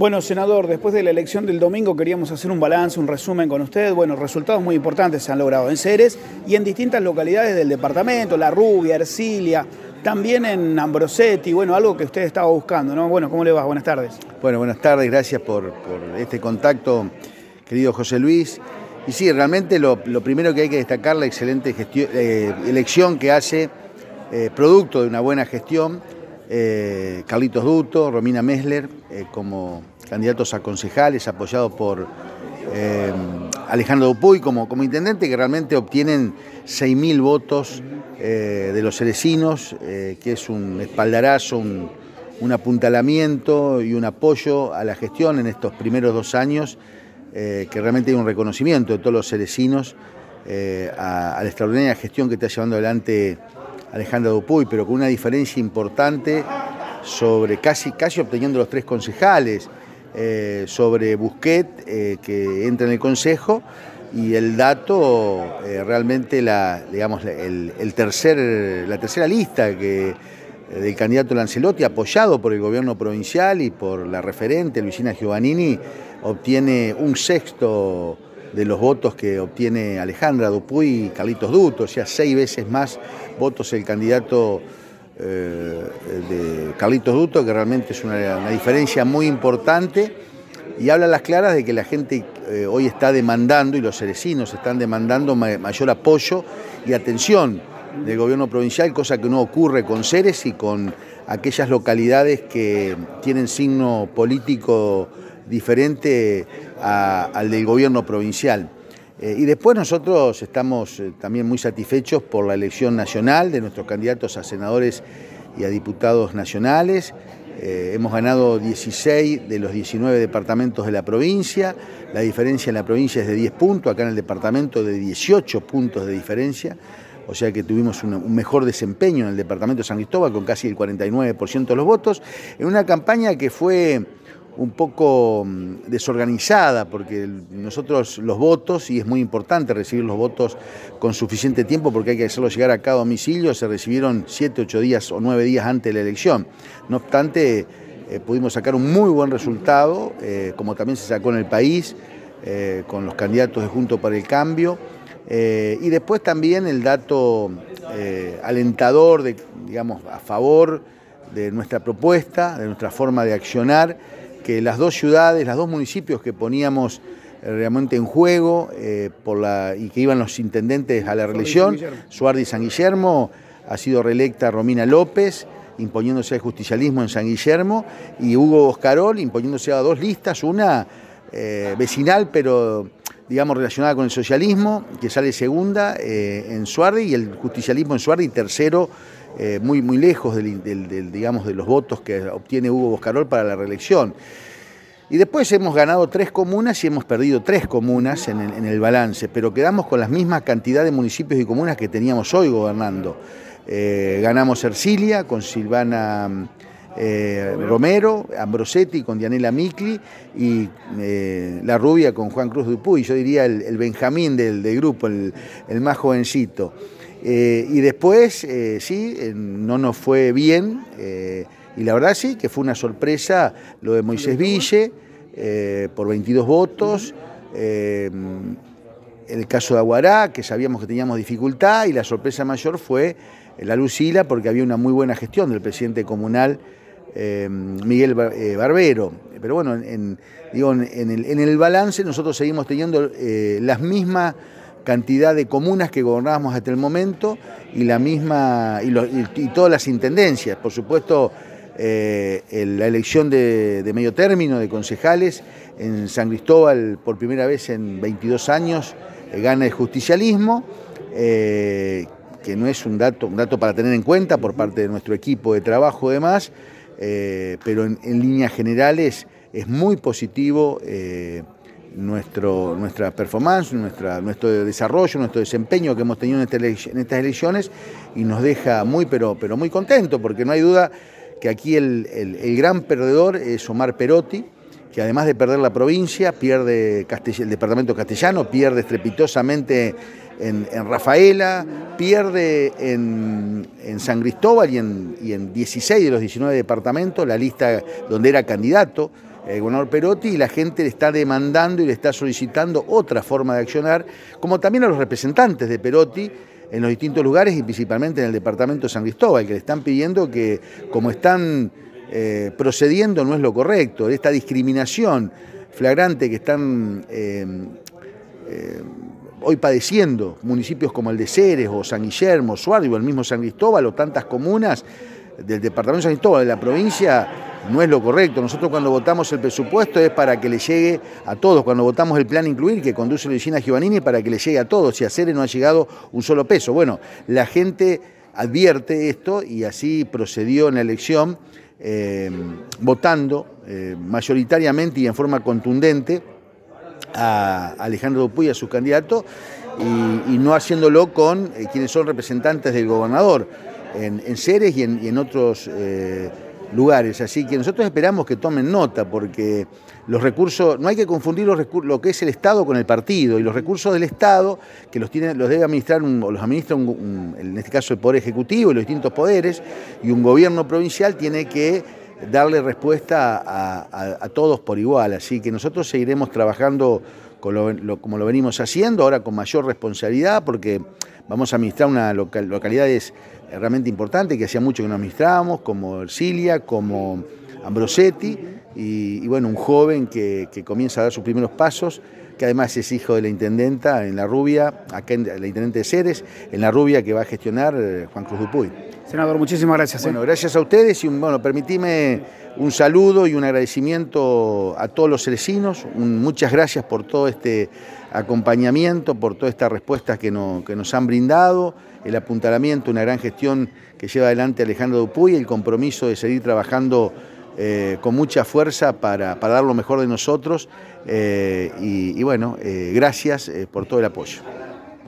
Bueno, senador, después de la elección del domingo queríamos hacer un balance, un resumen con usted. Bueno, resultados muy importantes se han logrado en Ceres y en distintas localidades del departamento, La Rubia, Ercilia, también en Ambrosetti, bueno, algo que usted estaba buscando, ¿no? Bueno, ¿cómo le va? Buenas tardes. Bueno, buenas tardes, gracias por este contacto, querido José Luis. Y sí, realmente lo primero que hay que destacar, la excelente elección que hace, producto de una buena gestión, Carlitos Duto, Romina Messler, como candidatos a concejales, apoyados por Alejandro Dupuy como intendente, que realmente obtienen 6.000 votos de los cerecinos, que es un espaldarazo, un apuntalamiento y un apoyo a la gestión en estos primeros 2 años, que realmente hay un reconocimiento de todos los cerecinos a la extraordinaria gestión que está llevando adelante Alejandro Dupuy, pero con una diferencia importante sobre casi obteniendo los 3 concejales, sobre Busquet, que entra en el Consejo, y el dato, realmente la tercera lista del candidato Lancelotti, apoyado por el gobierno provincial y por la referente Luisina Giovannini, obtiene 1/6 de los votos que obtiene Alejandra Dupuy y Carlitos Duto, o sea, 6 veces más votos el candidato de Carlitos Duto, que realmente es una diferencia muy importante, y habla a las claras de que la gente hoy está demandando, y los cerecinos están demandando mayor apoyo y atención del gobierno provincial, cosa que no ocurre con Ceres y con aquellas localidades que tienen signo político diferente al del gobierno provincial. Y después nosotros estamos también muy satisfechos por la elección nacional de nuestros candidatos a senadores y a diputados nacionales. Hemos ganado 16 de los 19 departamentos de la provincia. La diferencia en la provincia es de 10 puntos, acá en el departamento de 18 puntos de diferencia. O sea que tuvimos un mejor desempeño en el departamento de San Cristóbal, con casi el 49% de los votos, en una campaña que fue un poco desorganizada, porque nosotros los votos, y es muy importante recibir los votos con suficiente tiempo porque hay que hacerlos llegar a cada domicilio, se recibieron 7, 8 días o 9 días antes de la elección. No obstante, pudimos sacar un muy buen resultado, como también se sacó en el país, con los candidatos de Juntos para el Cambio. Y después también el dato alentador, a favor de nuestra propuesta, de nuestra forma de accionar, que las 2 ciudades, los 2 municipios que poníamos realmente en juego y que iban los intendentes a la reelección, Suardi y San Guillermo, ha sido reelecta Romina López, imponiéndose al justicialismo en San Guillermo, y Hugo Boscarol imponiéndose a 2 listas, una vecinal, pero relacionada con el socialismo, que sale segunda en Suardi, y el justicialismo en Suardi tercero, muy lejos de los votos que obtiene Hugo Boscarol para la reelección. Y después hemos ganado 3 comunas y hemos perdido 3 comunas en el balance, pero quedamos con la misma cantidad de municipios y comunas que teníamos hoy gobernando. Ganamos Ercilia con Silvana Romero, Ambrosetti con Dianela Micli y La Rubia con Juan Cruz Dupuy, yo diría el Benjamín del grupo, el más jovencito. Y después, no nos fue bien, y la verdad sí que fue una sorpresa lo de Moisés Ville, por 22 votos, el caso de Aguará, que sabíamos que teníamos dificultad, y la sorpresa mayor fue la Lucila, porque había una muy buena gestión del presidente comunal, Miguel Barbero. Pero bueno, en el balance nosotros seguimos teniendo las mismas cantidad de comunas que gobernábamos hasta el momento, y la misma y todas las intendencias. Por supuesto, la elección de medio término de concejales en San Cristóbal, por primera vez en 22 años, gana el justicialismo, que no es un dato para tener en cuenta por parte de nuestro equipo de trabajo y demás, pero en líneas generales es muy positivo nuestra performance, nuestro desarrollo, nuestro desempeño que hemos tenido en estas elecciones, y nos deja pero muy contentos, porque no hay duda que aquí el gran perdedor es Omar Perotti, que además de perder la provincia, pierde el departamento castellano, pierde estrepitosamente en Rafaela, pierde en San Cristóbal y en 16 de los 19 departamentos, la lista donde era candidato. el gobernador Perotti, y la gente le está demandando y le está solicitando otra forma de accionar, como también a los representantes de Perotti en los distintos lugares y principalmente en el departamento de San Cristóbal, que le están pidiendo que, como están procediendo, no es lo correcto. Esta discriminación flagrante que están hoy padeciendo municipios como el de Ceres o San Guillermo, Suárez o el mismo San Cristóbal o tantas comunas del departamento de San Cristóbal, de la provincia, no es lo correcto. Nosotros cuando votamos el presupuesto es para que le llegue a todos. Cuando votamos el plan incluir que conduce Luisina Giovannini, para que le llegue a todos. Y a Ceres no ha llegado un solo peso. Bueno, la gente advierte esto y así procedió en la elección, votando mayoritariamente y en forma contundente a Alejandro Dupuy, a su candidato, y no haciéndolo con quienes son representantes del gobernador en Ceres y en otros lugares. Así que nosotros esperamos que tomen nota, porque los recursos, no hay que confundir lo que es el Estado con el partido, y los recursos del Estado, que los debe administrar los administra en este caso el Poder Ejecutivo y los distintos poderes, y un gobierno provincial tiene que darle respuesta a todos por igual. Así que nosotros seguiremos trabajando como lo venimos haciendo, ahora con mayor responsabilidad, porque vamos a administrar una localidades realmente importante que hacía mucho que no administrábamos, como Ercilia, como Ambrosetti, y bueno, un joven que comienza a dar sus primeros pasos, que además es hijo de la intendenta en La Rubia, acá en la intendente de Ceres, en La Rubia, que va a gestionar Juan Cruz Dupuy. Senador, muchísimas gracias. Bueno, gracias a ustedes y permitime un saludo y un agradecimiento a todos los cerecinos. Muchas gracias por todo este acompañamiento, por todas estas respuestas que nos han brindado, el apuntalamiento, una gran gestión que lleva adelante Alejandro Dupuy, el compromiso de seguir trabajando con mucha fuerza para dar lo mejor de nosotros, y bueno, gracias por todo el apoyo.